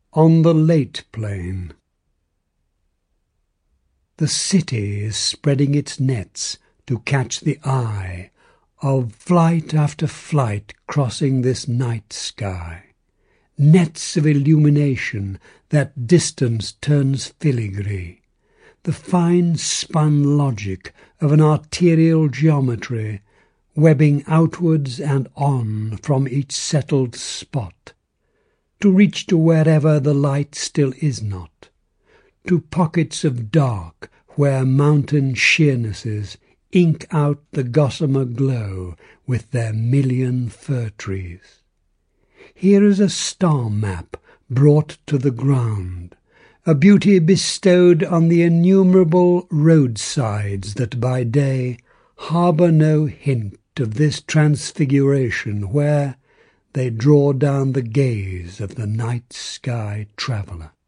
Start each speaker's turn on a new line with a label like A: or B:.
A: On the Late Plain. The city is spreading its nets to catch the eye of flight after flight crossing this night sky, nets of illumination that distance turns filigree, the fine-spun logic of an arterial geometry webbing outwards and on from each settled spot, to reach to wherever the light still is not, to pockets of dark where mountain sheernesses ink out the gossamer glow with their million fir trees. Here is a star map brought to the ground, a beauty bestowed on the innumerable roadsides that by day harbour no hint of this transfiguration where they draw down the gaze of the night sky traveller.